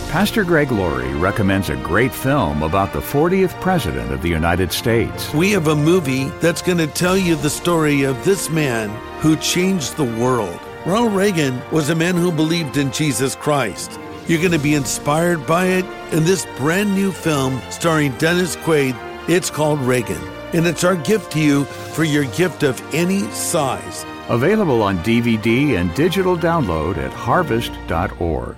Pastor Greg Laurie recommends a great film about the 40th President of the United States. We have a movie that's going to tell you the story of this man who changed the world. Ronald Reagan was a man who believed in Jesus Christ. You're going to be inspired by it in this brand new film starring Dennis Quaid. It's called Reagan, and it's our gift to you for your gift of any size. Available on DVD and digital download at harvest.org.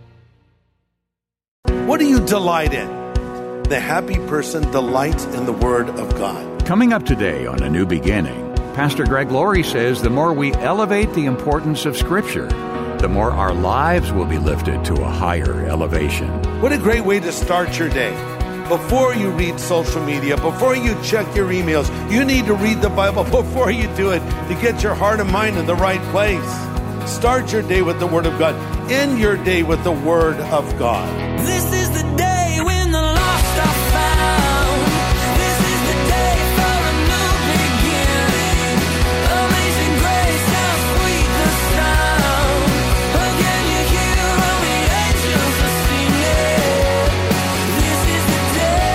What do you delight in? The happy person delights in the Word of God. Coming up today on A New Beginning, Pastor Greg Laurie says the more we elevate the importance of Scripture, the more our lives will be lifted to a higher elevation. What a great way to start your day. Before you read social media, before you check your emails, you need to read the Bible before you do it to get your heart and mind in the right place. Start your day with the Word of God. End your day with the Word of God. This is the day when the lost are found. This is the day for a new beginning. Amazing grace, how sweet the sound. Again you hear all the angels are singing. This is the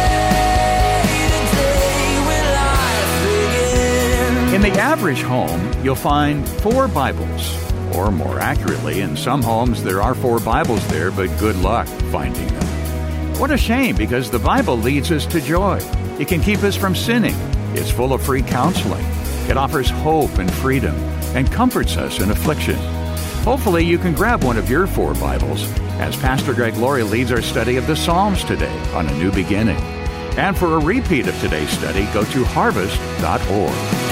day when life begins. In the average home, you'll find 4 Bibles. Or more accurately, in some homes there are 4 Bibles there, but good luck finding them. What a shame, because the Bible leads us to joy. It can keep us from sinning. It's full of free counseling. It offers hope and freedom and comforts us in affliction. Hopefully you can grab one of your 4 Bibles as Pastor Greg Laurie leads our study of the Psalms today on A New Beginning. And for a repeat of today's study, go to harvest.org.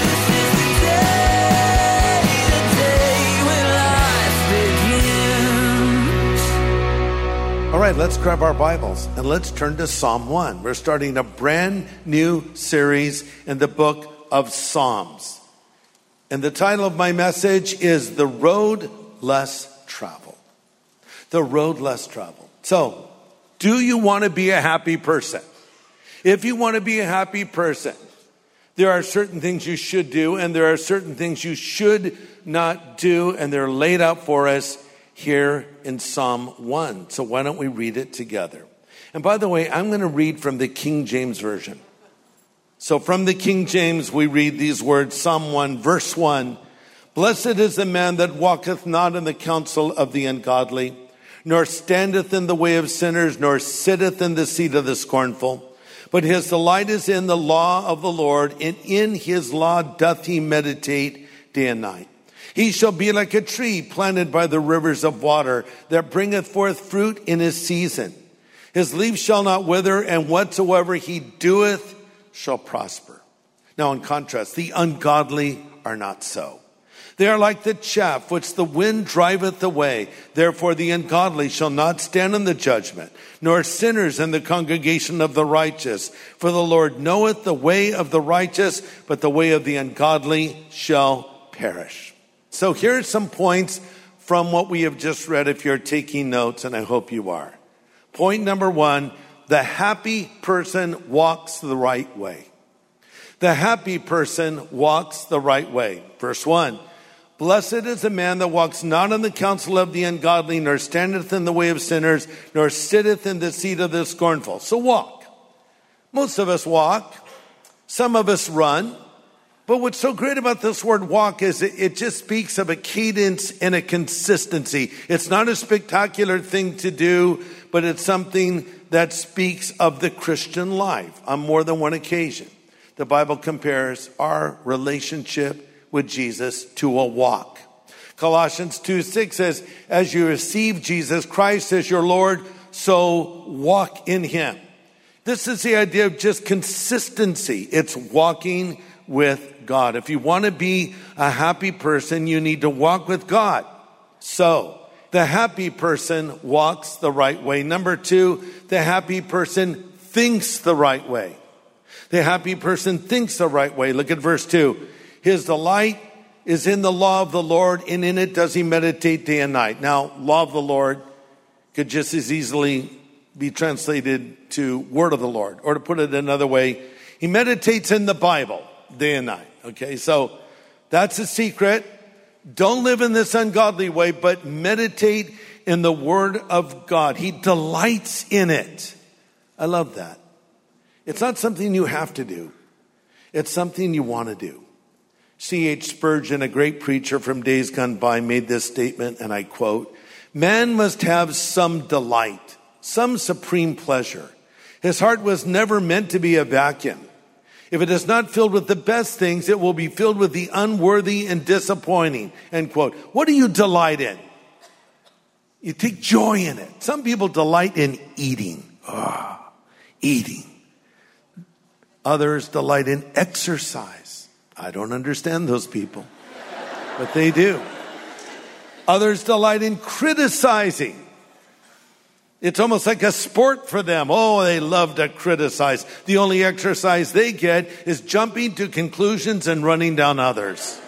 All right, let's grab our Bibles and let's turn to Psalm 1. We're starting a brand new series in the book of Psalms. And the title of my message is The Road Less Traveled. The Road Less Traveled. So, do you want to be a happy person? If you want to be a happy person, there are certain things you should do and there are certain things you should not do, and they're laid out for us here in Psalm 1. So why don't we read it together? And by the way, I'm going to read from the King James Version. So from the King James, we read these words, Psalm 1, verse 1. Blessed is the man that walketh not in the counsel of the ungodly, nor standeth in the way of sinners, nor sitteth in the seat of the scornful. But his delight is in the law of the Lord, and in his law doth he meditate day and night. He shall be like a tree planted by the rivers of water, that bringeth forth fruit in his season. His leaf shall not wither, and whatsoever he doeth shall prosper. Now in contrast, the ungodly are not so. They are like the chaff which the wind driveth away. Therefore the ungodly shall not stand in the judgment, nor sinners in the congregation of the righteous. For the Lord knoweth the way of the righteous, but the way of the ungodly shall perish. So here are some points from what we have just read if you're taking notes, and I hope you are. Point number 1, the happy person walks the right way. The happy person walks the right way. Verse 1, blessed is the man that walks not in the counsel of the ungodly, nor standeth in the way of sinners, nor sitteth in the seat of the scornful. So walk. Most of us walk. Some of us run. But what's so great about this word walk is it just speaks of a cadence and a consistency. It's not a spectacular thing to do, but it's something that speaks of the Christian life on more than one occasion. The Bible compares our relationship with Jesus to a walk. Colossians 2:6 says, as you receive Jesus Christ as your Lord, so walk in him. This is the idea of just consistency. It's walking with God. If you want to be a happy person, you need to walk with God. So, the happy person walks the right way. Number 2, the happy person thinks the right way. The happy person thinks the right way. Look at verse 2. His delight is in the law of the Lord, and in it does he meditate day and night. Now, law of the Lord could just as easily be translated to word of the Lord. Or to put it another way, he meditates in the Bible day and night. Okay, so that's a secret. Don't live in this ungodly way, but meditate in the Word of God. He delights in it. I love that. It's not something you have to do. It's something you want to do. C.H. Spurgeon, a great preacher from days gone by, made this statement, and I quote, "Man must have some delight, some supreme pleasure. His heart was never meant to be a vacuum. If it is not filled with the best things, it will be filled with the unworthy and disappointing." End quote. What do you delight in? You take joy in it. Some people delight in eating. Eating. Others delight in exercise. I don't understand those people, but they do. Others delight in criticizing. It's almost like a sport for them. Oh, they love to criticize. The only exercise they get is jumping to conclusions and running down others.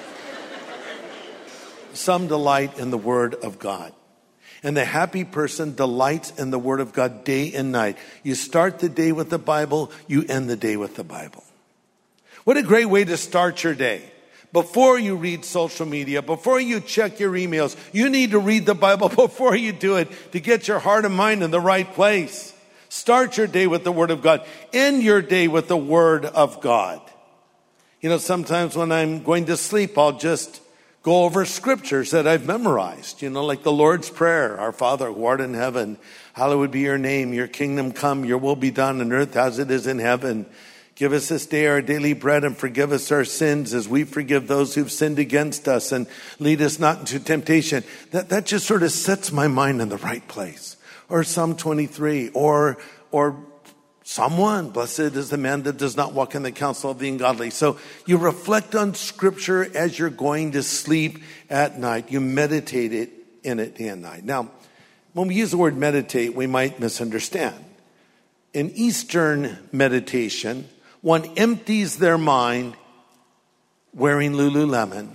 Some delight in the Word of God. And the happy person delights in the Word of God day and night. You start the day with the Bible, you end the day with the Bible. What a great way to start your day. Before you read social media, before you check your emails, you need to read the Bible before you do it to get your heart and mind in the right place. Start your day with the Word of God. End your day with the Word of God. You know, sometimes when I'm going to sleep, I'll just go over scriptures that I've memorized, like the Lord's Prayer. Our Father who art in heaven, hallowed be your name, your kingdom come, your will be done on earth as it is in heaven. Give us this day our daily bread and forgive us our sins as we forgive those who've sinned against us, and lead us not into temptation. That just sort of sets my mind in the right place. Or Psalm 23 or Psalm 1, blessed is the man that does not walk in the counsel of the ungodly. So you reflect on Scripture as you're going to sleep at night. You meditate in it day and night. Now, when we use the word meditate, we might misunderstand. In Eastern meditation, one empties their mind wearing Lululemon,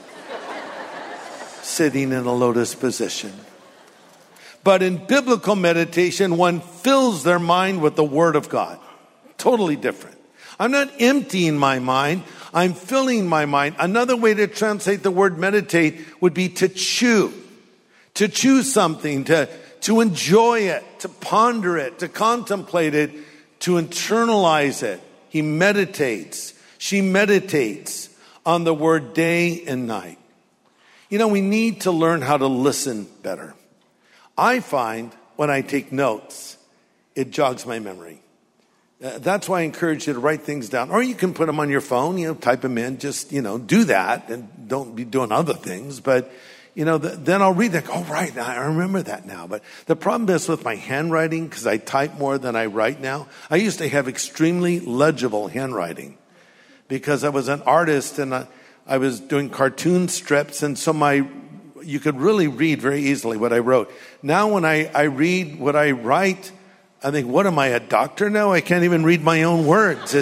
sitting in a lotus position. But in biblical meditation, one fills their mind with the Word of God. Totally different. I'm not emptying my mind. I'm filling my mind. Another way to translate the word meditate would be to chew. To chew something, to enjoy it, to ponder it, to contemplate it, to internalize it. He meditates. She meditates on the Word day and night. We need to learn how to listen better. I find when I take notes, it jogs my memory. That's why I encourage you to write things down. Or you can put them on your phone, type them in. Just, do that and don't be doing other things. But, then I'll read that. Oh, right, I remember that now. But the problem is with my handwriting, because I type more than I write now. I used to have extremely legible handwriting because I was an artist and I was doing cartoon strips. And so you could really read very easily what I wrote. Now when I read what I write, I think, what am I, a doctor now? I can't even read my own words.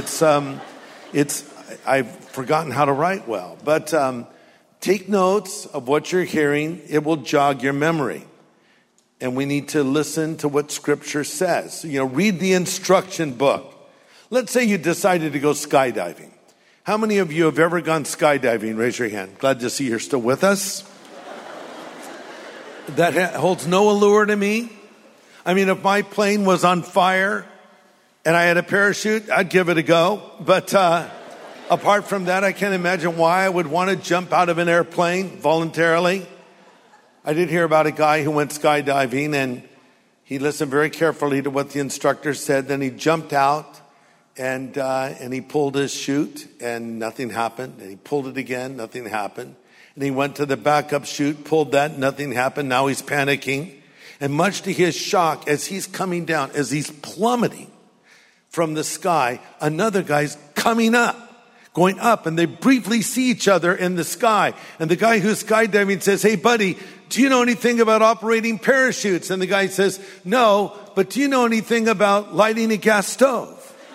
I've forgotten how to write well. But take notes of what you're hearing. It will jog your memory. And we need to listen to what Scripture says. Read the instruction book. Let's say you decided to go skydiving. How many of you have ever gone skydiving? Raise your hand. Glad to see you're still with us. That holds no allure to me. I mean, if my plane was on fire and I had a parachute, I'd give it a go. But apart from that, I can't imagine why I would want to jump out of an airplane voluntarily. I did hear about a guy who went skydiving and he listened very carefully to what the instructor said. Then he jumped out and he pulled his chute and nothing happened. And he pulled it again, nothing happened. And he went to the backup chute, pulled that, nothing happened. Now he's panicking. And much to his shock, as he's coming down, as he's plummeting from the sky, another guy's coming up, going up, and they briefly see each other in the sky. And the guy who's skydiving says, "Hey, buddy, do you know anything about operating parachutes?" And the guy says, "No, but do you know anything about lighting a gas stove?"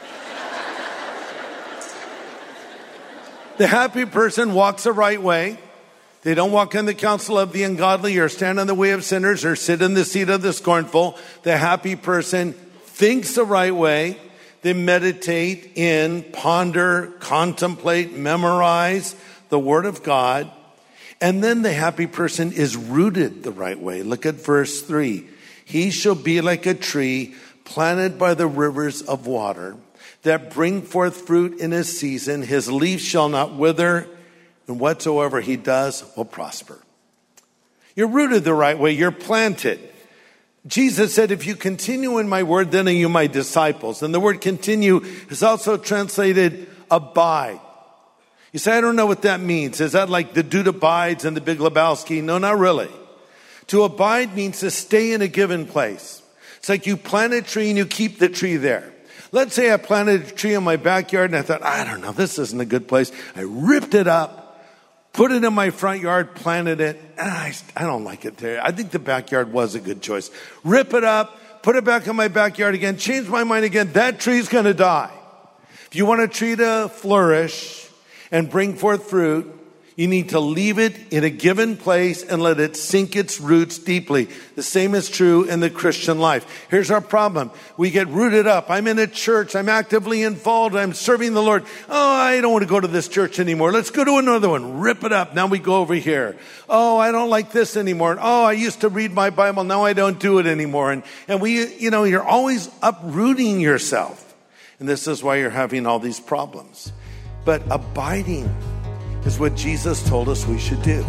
The happy person walks the right way. They don't walk in the counsel of the ungodly or stand in the way of sinners or sit in the seat of the scornful. The happy person thinks the right way. They meditate ponder, contemplate, memorize the Word of God. And then the happy person is rooted the right way. Look at verse 3. He shall be like a tree planted by the rivers of water that bring forth fruit in his season. His leaf shall not wither, and whatsoever he does will prosper. You're rooted the right way. You're planted. Jesus said, if you continue in my word, then are you my disciples. And the word continue is also translated abide. You say, I don't know what that means. Is that like the dude abides in the Big Lebowski? No, not really. To abide means to stay in a given place. It's like you plant a tree and you keep the tree there. Let's say I planted a tree in my backyard and I thought, I don't know, this isn't a good place. I ripped it up, put it in my front yard, planted it, and I don't like it there. I think the backyard was a good choice. Rip it up, put it back in my backyard again, change my mind again. That tree's going to die. If you want a tree to flourish and bring forth fruit, you need to leave it in a given place and let it sink its roots deeply. The same is true in the Christian life. Here's our problem. We get rooted up. I'm in a church. I'm actively involved. I'm serving the Lord. Oh, I don't want to go to this church anymore. Let's go to another one. Rip it up. Now we go over here. Oh, I don't like this anymore. Oh, I used to read my Bible. Now I don't do it anymore. And we, you're always uprooting yourself. And this is why you're having all these problems. But abiding is what Jesus told us we should do.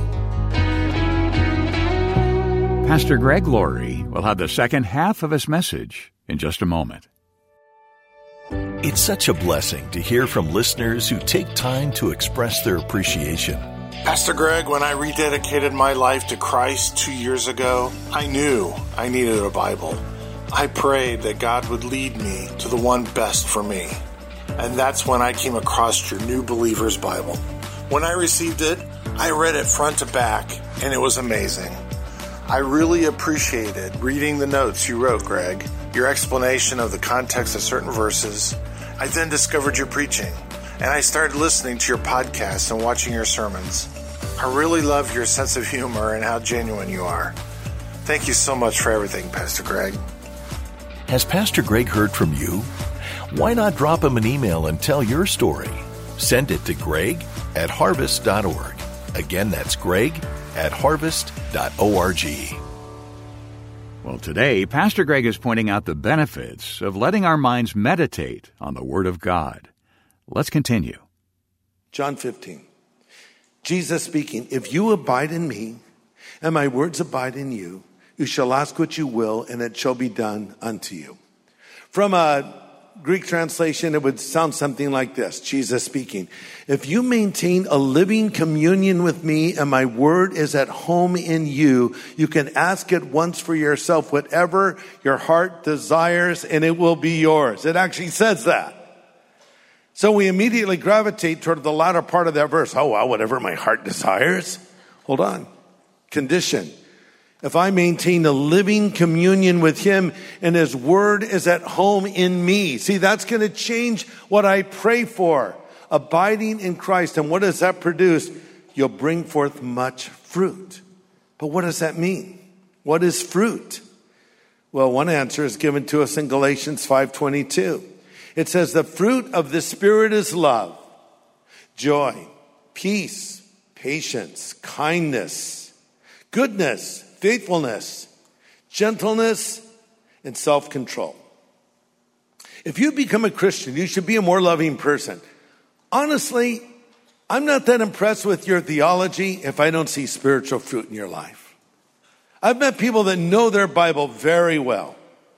Pastor Greg Laurie will have the second half of his message in just a moment. It's such a blessing to hear from listeners who take time to express their appreciation. Pastor Greg, when I rededicated my life to Christ 2 years ago, I knew I needed a Bible. I prayed that God would lead me to the one best for me. And that's when I came across your New Believer's Bible. When I received it, I read it front to back, and it was amazing. I really appreciated reading the notes you wrote, Greg, your explanation of the context of certain verses. I then discovered your preaching, and I started listening to your podcasts and watching your sermons. I really love your sense of humor and how genuine you are. Thank you so much for everything, Pastor Greg. Has Pastor Greg heard from you? Why not drop him an email and tell your story? Send it to greg@harvest.org. Again, that's greg@harvest.org. Well, today, Pastor Greg is pointing out the benefits of letting our minds meditate on the Word of God. Let's continue. John 15. Jesus speaking, if you abide in me and my words abide in you, you shall ask what you will and it shall be done unto you. From a Greek translation, it would sound something like this. Jesus speaking, if you maintain a living communion with me and my word is at home in you, you can ask at once for yourself whatever your heart desires and it will be yours. It actually says that. So we immediately gravitate toward the latter part of that verse. Oh, well, whatever my heart desires. Hold on. Condition. If I maintain a living communion with him and his word is at home in me. See, that's going to change what I pray for. Abiding in Christ. And what does that produce? You'll bring forth much fruit. But what does that mean? What is fruit? Well, one answer is given to us in Galatians 5:22. It says, the fruit of the Spirit is love, joy, peace, patience, kindness, goodness, faithfulness, gentleness, and self-control. If you become a Christian, you should be a more loving person. Honestly, I'm not that impressed with your theology if I don't see spiritual fruit in your life. I've met people that know their Bible very well,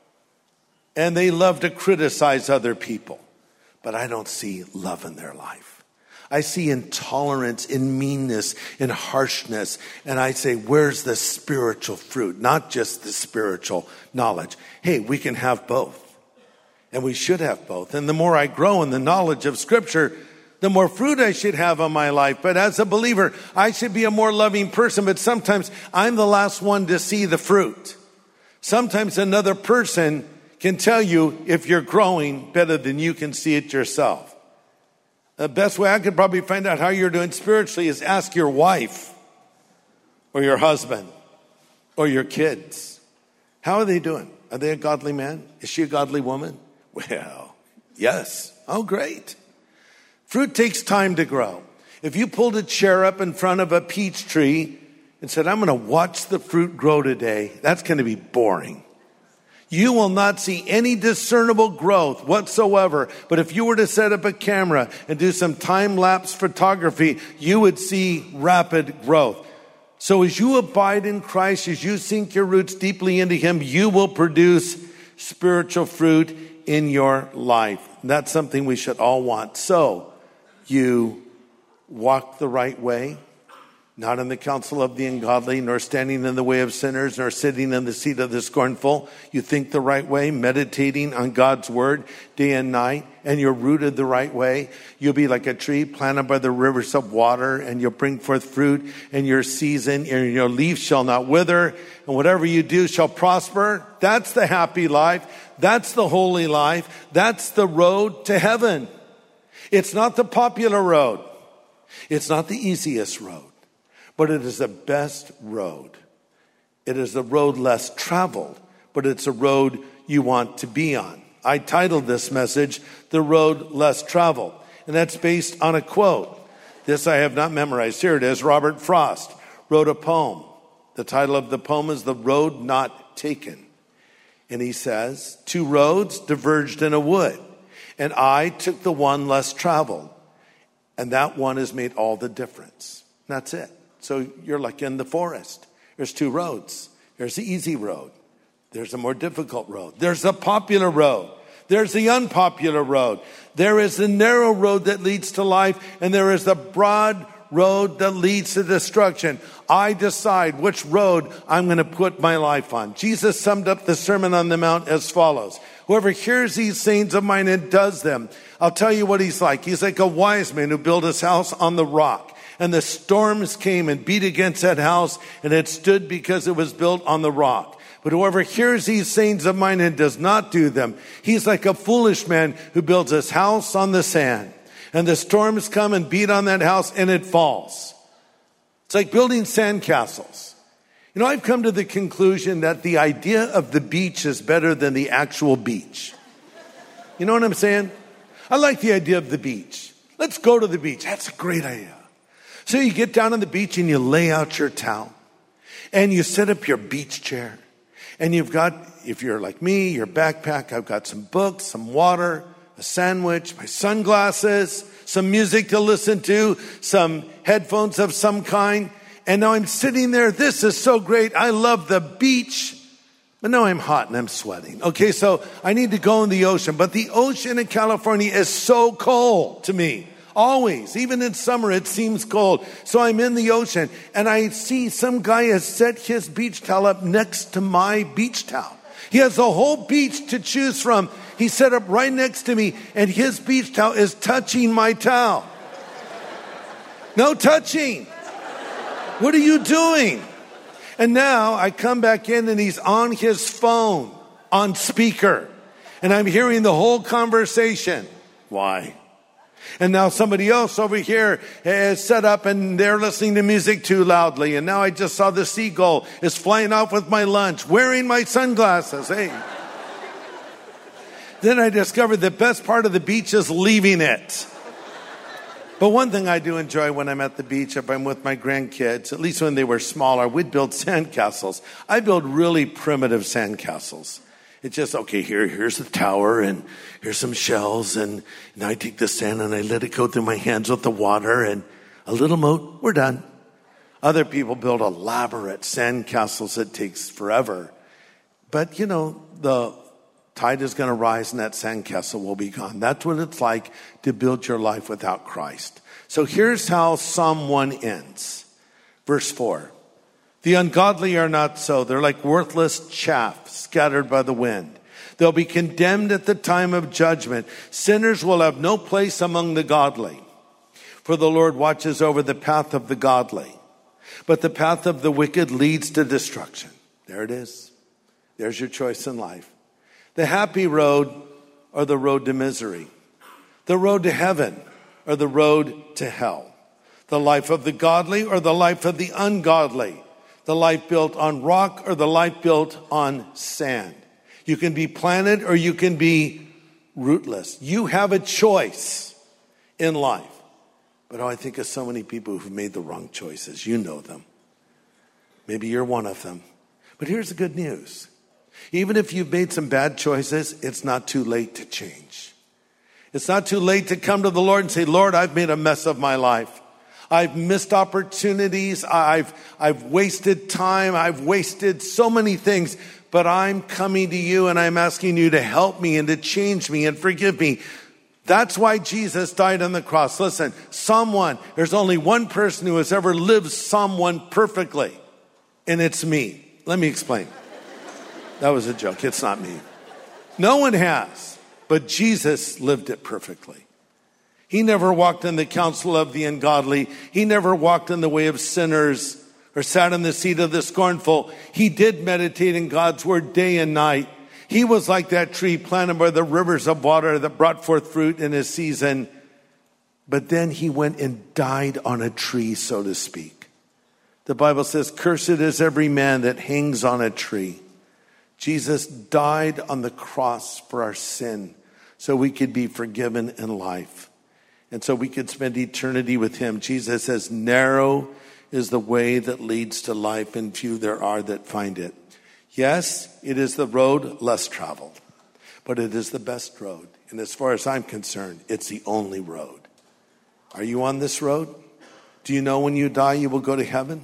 and they love to criticize other people, but I don't see love in their life. I see intolerance and meanness and harshness. And I say, where's the spiritual fruit? Not just the spiritual knowledge. Hey, we can have both. And we should have both. And the more I grow in the knowledge of Scripture, the more fruit I should have in my life. But as a believer, I should be a more loving person. But sometimes I'm the last one to see the fruit. Sometimes another person can tell you if you're growing better than you can see it yourself. The best way I could probably find out how you're doing spiritually is ask your wife or your husband or your kids. How are they doing? Are they a godly man? Is she a godly woman? Well, yes. Oh, great. Fruit takes time to grow. If you pulled a chair up in front of a peach tree and said, I'm going to watch the fruit grow today, that's going to be boring. You will not see any discernible growth whatsoever. But if you were to set up a camera and do some time-lapse photography, you would see rapid growth. So as you abide in Christ, as you sink your roots deeply into Him, you will produce spiritual fruit in your life. And that's something we should all want. So you walk the right way, not in the counsel of the ungodly, nor standing in the way of sinners, nor sitting in the seat of the scornful. You think the right way, meditating on God's word day and night, and you're rooted the right way. You'll be like a tree planted by the rivers of water, and you'll bring forth fruit in your season, and your leaf shall not wither, and whatever you do shall prosper. That's the happy life. That's the holy life. That's the road to heaven. It's not the popular road. It's not the easiest road. But it is the best road. It is the road less traveled, but it's a road you want to be on. I titled this message, The Road Less Traveled. And that's based on a quote. This I have not memorized. Here it is. Robert Frost wrote a poem. The title of the poem is The Road Not Taken. And he says, 2 roads diverged in a wood, and I took the one less traveled. And that one has made all the difference. And that's it. So you're like in the forest. There's 2 roads. There's the easy road. There's a more difficult road. There's the popular road. There's the unpopular road. There is the narrow road that leads to life, and there is the broad road that leads to destruction. I decide which road I'm going to put my life on. Jesus summed up the Sermon on the Mount as follows. Whoever hears these sayings of mine and does them, I'll tell you what he's like. He's like a wise man who built his house on the rock. And the storms came and beat against that house, and it stood because it was built on the rock. But whoever hears these sayings of mine and does not do them, he's like a foolish man who builds his house on the sand. And the storms come and beat on that house, and it falls. It's like building sandcastles. You know, I've come to the conclusion that the idea of the beach is better than the actual beach. You know what I'm saying? I like the idea of the beach. Let's go to the beach. That's a great idea. So you get down on the beach and you lay out your towel and you set up your beach chair, and you've got, if you're like me, your backpack. I've got some books, some water, a sandwich, my sunglasses, some music to listen to, some headphones of some kind. And now I'm sitting there. This is so great. I love the beach. But now I'm hot and I'm sweating. Okay, so I need to go in the ocean. But the ocean in California is so cold to me. Always, even in summer, it seems cold. So I'm in the ocean, and I see some guy has set his beach towel up next to my beach towel. He has a whole beach to choose from. He set up right next to me, and his beach towel is touching my towel. No touching. What are you doing? And now I come back in, and he's on his phone, on speaker. And I'm hearing the whole conversation. Why? And now somebody else over here is set up and they're listening to music too loudly. And now I just saw the seagull is flying off with my lunch, wearing my sunglasses. Hey. Then I discovered the best part of the beach is leaving it. But one thing I do enjoy when I'm at the beach, if I'm with my grandkids, at least when they were smaller, we'd build sandcastles. I build really primitive sandcastles. It's just, okay, here's the tower, and here's some shells, and I take the sand and I let it go through my hands with the water, and a little moat, we're done. Other people build elaborate sandcastles. It takes forever. But, you know, the tide is going to rise and that sandcastle will be gone. That's what it's like to build your life without Christ. So here's how Psalm 1 ends. Verse 4. The ungodly are not so. They're like worthless chaff scattered by the wind. They'll be condemned at the time of judgment. Sinners will have no place among the godly. For the Lord watches over the path of the godly, but the path of the wicked leads to destruction. There it is. There's your choice in life. The happy road or the road to misery. The road to heaven or the road to hell. The life of the godly or the life of the ungodly. The life built on rock or the life built on sand. You can be planted or you can be rootless. You have a choice in life. But I think of so many people who've made the wrong choices. You know them. Maybe you're one of them. But here's the good news. Even if you've made some bad choices, it's not too late to change. It's not too late to come to the Lord and say, Lord, I've made a mess of my life. I've missed opportunities. I've wasted time. I've wasted so many things. But I'm coming to you and I'm asking you to help me and to change me and forgive me. That's why Jesus died on the cross. Listen, Psalm 1, there's only one person who has ever lived Psalm 1 perfectly, and it's me. Let me explain. That was a joke. It's not me. No one has, but Jesus lived it perfectly. He never walked in the counsel of the ungodly. He never walked in the way of sinners or sat in the seat of the scornful. He did meditate in God's word day and night. He was like that tree planted by the rivers of water that brought forth fruit in his season. But then he went and died on a tree, so to speak. The Bible says, cursed is every man that hangs on a tree. Jesus died on the cross for our sin so we could be forgiven in life. And so we could spend eternity with him. Jesus says, narrow is the way that leads to life, and few there are that find it. Yes, it is the road less traveled, but it is the best road. And as far as I'm concerned, it's the only road. Are you on this road? Do you know when you die, you will go to heaven?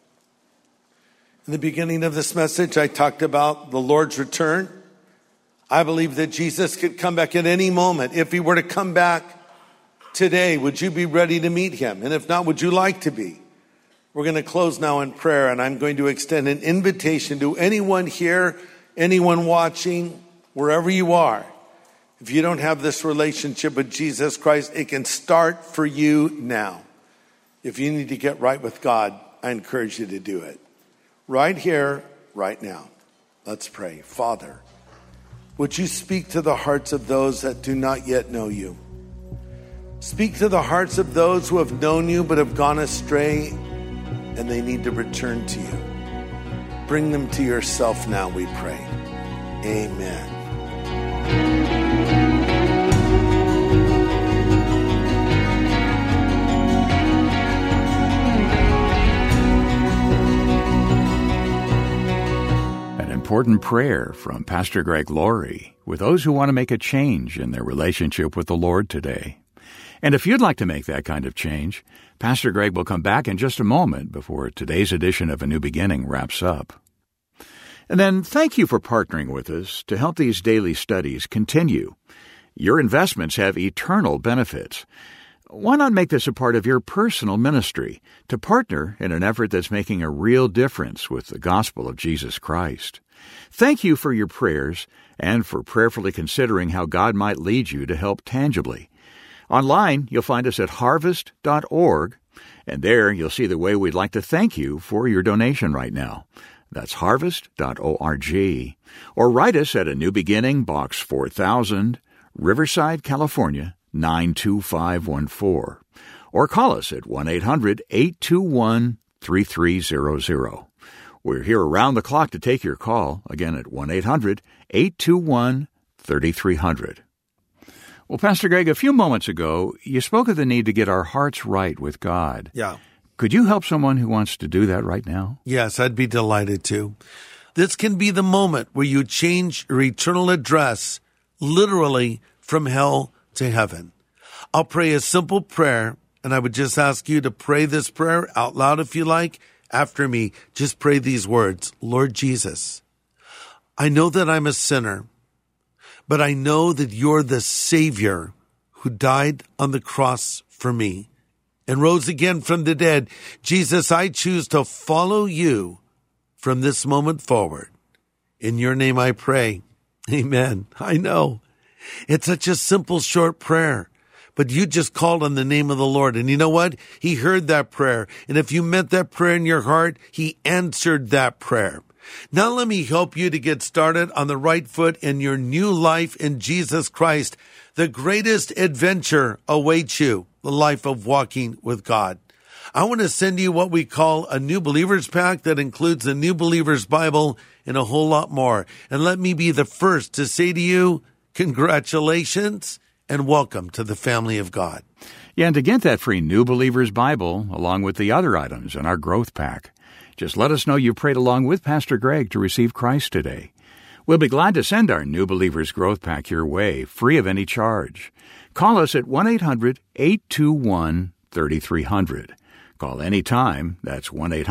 In the beginning of this message, I talked about the Lord's return. I believe that Jesus could come back at any moment. If he were to come back today, would you be ready to meet him? And if not, would you like to be? We're going to close now in prayer, and I'm going to extend an invitation to anyone here, anyone watching, wherever you are. If you don't have this relationship with Jesus Christ, it can start for you now. If you need to get right with God, I encourage you to do it. Right here, right now. Let's pray. Father, would you speak to the hearts of those that do not yet know you? Speak to the hearts of those who have known you but have gone astray and they need to return to you. Bring them to yourself now, we pray. Amen. An important prayer from Pastor Greg Laurie with those who want to make a change in their relationship with the Lord today. And if you'd like to make that kind of change, Pastor Greg will come back in just a moment before today's edition of A New Beginning wraps up. And then thank you for partnering with us to help these daily studies continue. Your investments have eternal benefits. Why not make this a part of your personal ministry to partner in an effort that's making a real difference with the gospel of Jesus Christ? Thank you for your prayers and for prayerfully considering how God might lead you to help tangibly. Online, you'll find us at harvest.org, and there you'll see the way we'd like to thank you for your donation right now. That's harvest.org. Or write us at A New Beginning, Box 4000, Riverside, California, 92514. Or call us at 1-800-821-3300. We're here around the clock to take your call, again at 1-800-821-3300. Well, Pastor Greg, a few moments ago, you spoke of the need to get our hearts right with God. Yeah. Could you help someone who wants to do that right now? Yes, I'd be delighted to. This can be the moment where you change your eternal address, literally from hell to heaven. I'll pray a simple prayer, and I would just ask you to pray this prayer out loud if you like. After me, just pray these words. Lord Jesus, I know that I'm a sinner, but I know that you're the Savior who died on the cross for me and rose again from the dead. Jesus, I choose to follow you from this moment forward. In your name I pray. Amen. I know. It's such a simple, short prayer. But you just called on the name of the Lord. And you know what? He heard that prayer. And if you meant that prayer in your heart, he answered that prayer. Now let me help you to get started on the right foot in your new life in Jesus Christ. The greatest adventure awaits you, the life of walking with God. I want to send you what we call a New Believers Pack that includes the New Believers Bible and a whole lot more. And let me be the first to say to you, congratulations and welcome to the family of God. Yeah, and to get that free New Believer's Bible, along with the other items in our growth pack, just let us know you prayed along with Pastor Greg to receive Christ today. We'll be glad to send our New Believer's Growth Pack your way, free of any charge. Call us at 1-800-821-3300. Call anytime. That's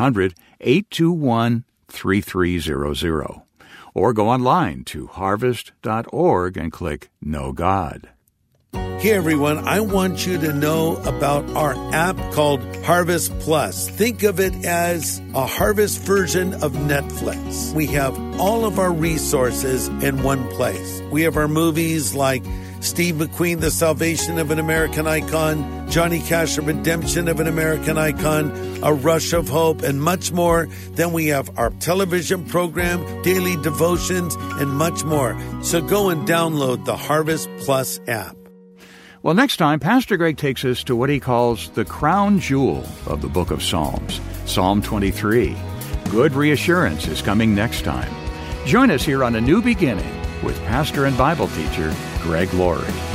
1-800-821-3300. Or go online to harvest.org and click Know God. Hey everyone, I want you to know about our app called Harvest Plus. Think of it as a Harvest version of Netflix. We have all of our resources in one place. We have our movies like Steve McQueen, The Salvation of an American Icon, Johnny Cash, The Redemption of an American Icon, A Rush of Hope, and much more. Then we have our television program, daily devotions, and much more. So go and download the Harvest Plus app. Well, next time, Pastor Greg takes us to what he calls the crown jewel of the book of Psalms, Psalm 23. Good reassurance is coming next time. Join us here on A New Beginning with pastor and Bible teacher Greg Laurie.